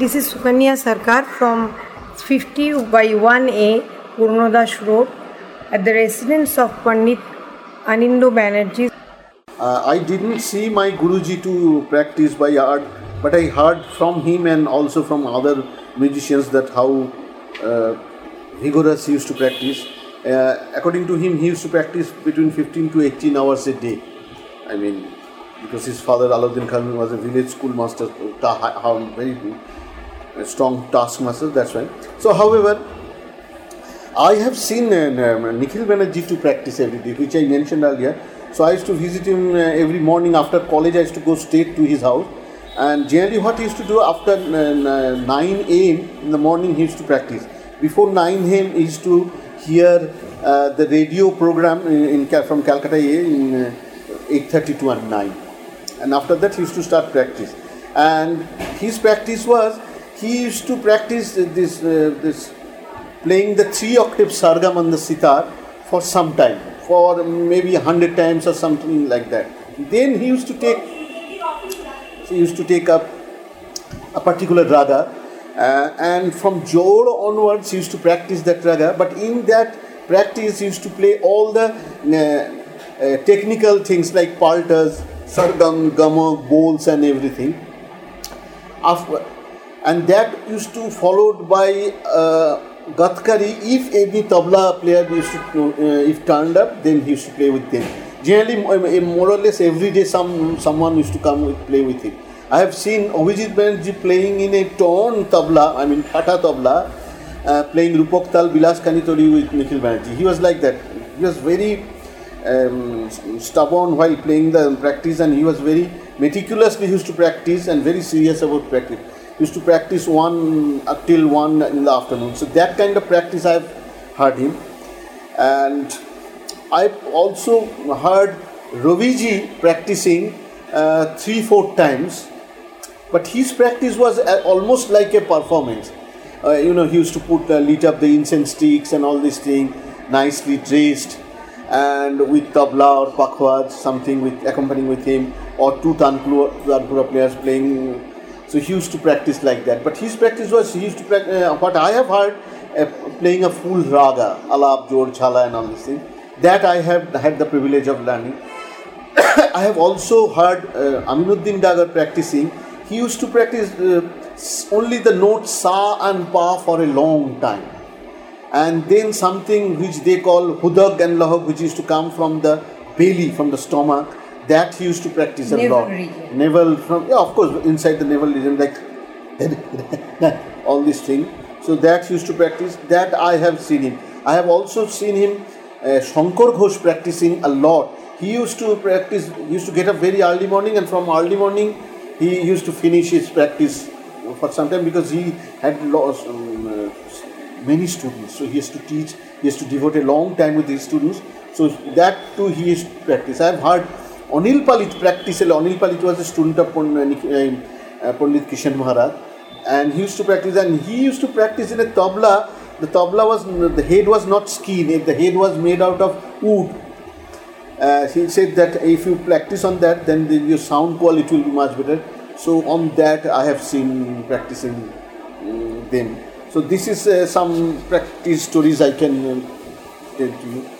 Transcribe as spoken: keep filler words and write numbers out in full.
This is Sukanya Sarkar from fifty by one A Purnodash Road at the residence of Pandit Anindo Banerjee. Uh, I didn't see my Guruji to practice by heart, but I heard from him and also from other musicians that how uh, vigorous he used to practice. Uh, according to him, he used to practice between fifteen to eighteen hours a day. I mean, because his father Alauddin Khan was a village schoolmaster, ta- very uh, strong taskmaster, that's why. So, however, I have seen uh, Nikhil Banerjee to practice every day, which I mentioned earlier. So, I used to visit him uh, every morning after college. I used to go straight to his house. And generally what he used to do after uh, nine a.m. in the morning, he used to practice. Before nine a.m. he used to hear uh, the radio program in, in from Calcutta in uh, eight thirty to nine. And after that he used to start practice. And his practice was, he used to practice this, uh, this playing the three octave sargam on the sitar for some time, for maybe a hundred times or something like that. Then he used to take, he used to take up a particular raga, uh, and from Jor onwards he used to practice that raga. But in that practice he used to play all the uh, uh, technical things like paltas, sargam, gamak, bowls and everything. After, and that used to followed by uh, gatkari. If any tabla player used to, uh, if turned up, then he used to play with them. Generally, more or less every day, some someone used to come with play with him. I have seen Abhijit Banerjee playing in a torn tabla, I mean pata tabla, uh, playing Rupak Tal Bilas Kanitori with Nikhil Banerjee. He was like that. He was very um, stubborn while playing the practice, and he was very meticulously used to practice and very serious about practice. He used to practice one uh, till one in the afternoon. So that kind of practice I've heard him. And I've also heard Raviji practicing uh, three, four times, but his practice was uh, almost like a performance. Uh, you know, he used to put uh, lit up the incense sticks and all this thing, nicely dressed, and with tabla or pakhwaj, something with accompanying with him, or two tanpura players playing. So he used to practice like that. But his practice was, he used to practice, uh, what I have heard, uh, playing a full raga, alap, jor, chala and all this thing. That I have had the privilege of learning. I have also heard uh, Aminuddin Dagar practicing. He used to practice uh, only the notes sa and pa for a long time. And then something which they call hudag and lahag, which used to come from the belly, from the stomach, that he used to practice a navel lot. Region. Navel from, yeah, of course, inside the navel region, like all this thing. So that he used to practice. That I have seen him. I have also seen him Uh, Shankar Ghosh practicing a lot. He used to practice, he used to get up very early morning, and from early morning he used to finish his practice for some time, because he had lost, um, uh, many students. So he has to teach, he has to devote a long time with his students. So that too he used to practice. I have heard Anil Palit practice. Anil Palit was a student of Pandit uh, Kishan Maharaj, and he used to practice, and he used to practice in a tabla. The tabla was, the head was not skin, the head was made out of wood. Uh, he said that if you practice on that, then the, your sound quality will be much better. So on that I have seen practicing um, them. So this is uh, some practice stories I can uh, tell to you.